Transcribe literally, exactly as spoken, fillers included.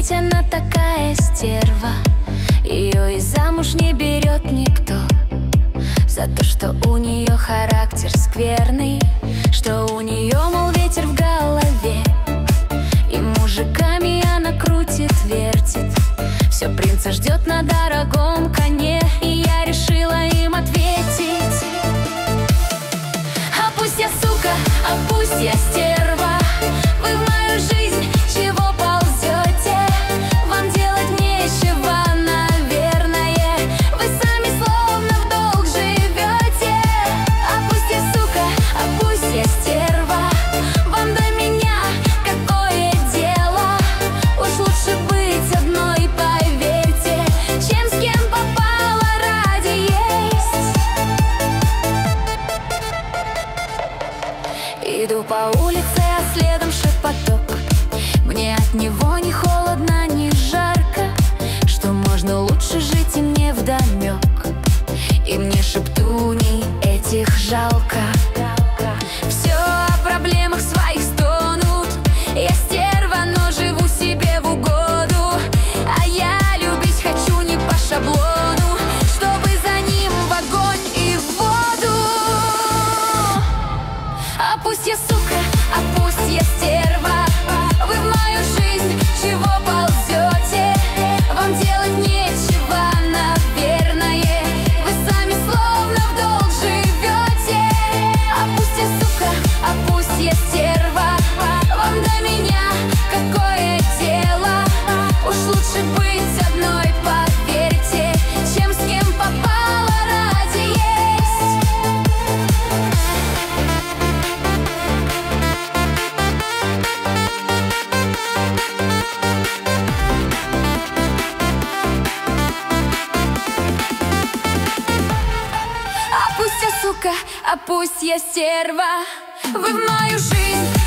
опять она такая стерва. Ее и замуж не берет никто за то, что у нее характер скверный, что у нее, мол, ветер в голове, и мужиками она крутит, вертит. Все принца ждет на дорогом коне, и я решила им ответить: а пусть я сука, а пусть я стерва, вы в мою жизнь чего ползете? Вам делать нечего, наверное, вы сами словно в долг живете. А пусть я сука, а пусть я стерва, вам до меня какое дело? Уж лучше быть одной, поверьте, чем с кем попало ради есть. Иду по улице, а следом шепоток. Мне от него ни холодно, ни жарко, что можно лучше жить и мне вдомек. И мне шептуней этих жалко. Все о проблемах своих стонут. Я стерва, но живу себе в угоду. А я любить хочу не по шаблону, чтобы за ним в огонь и в воду. А пусть я сука, а пусть я стерва, вы в мою жизнь чего ползете? Вам делать нечего, наверное, вы сами словно в долг живете. А пусть я сука, а пусть я стерва, вам до меня какое дело? Уж лучше быть одной, поверьте, чем с кем попало ради есть. А пусть я сука, а пусть я стерва, вы в мою жизнь